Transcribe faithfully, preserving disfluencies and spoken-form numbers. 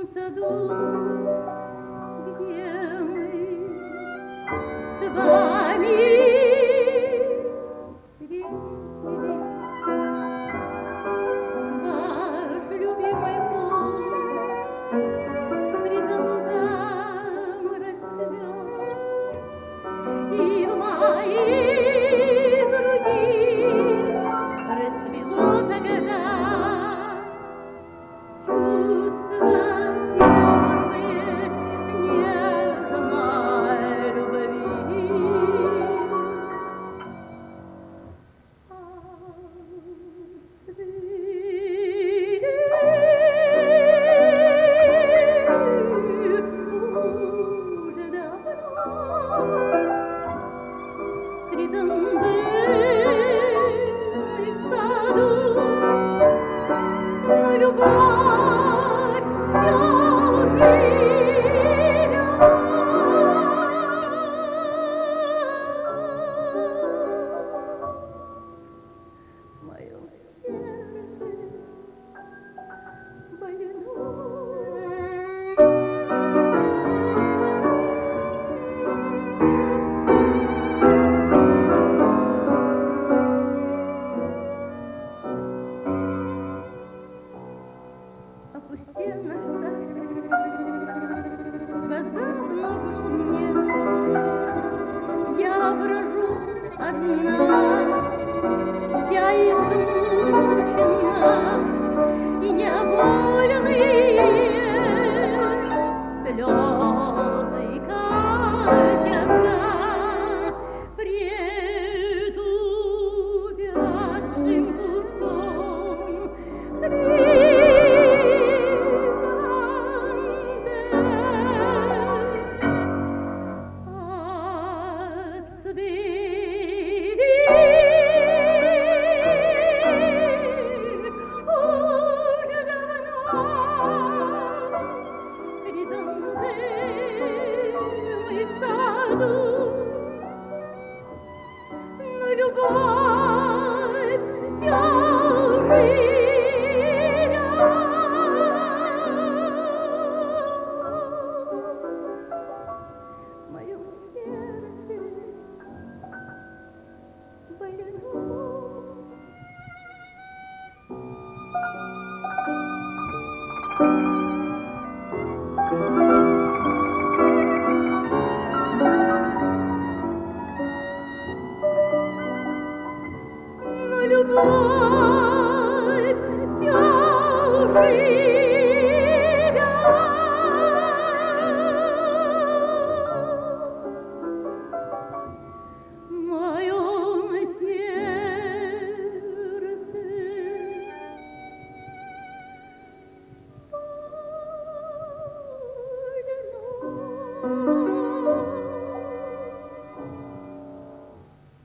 саду, где мы с вами встретились. Ваш любимый куст хризантем расцвел, и в моей груди расцвело тогда чувство первое нежной любви. Уже давно хризантемы в саду, но любовь все живет. В моем сердце больном. Опустел наш сад, вас давно уж нет. Я брожу одна, вся измучена, и невольные слезы катятся пред увядшим кустом. Хризантемы в саду, но любовь все живет. В моем сердце больном. Но любовь все живет.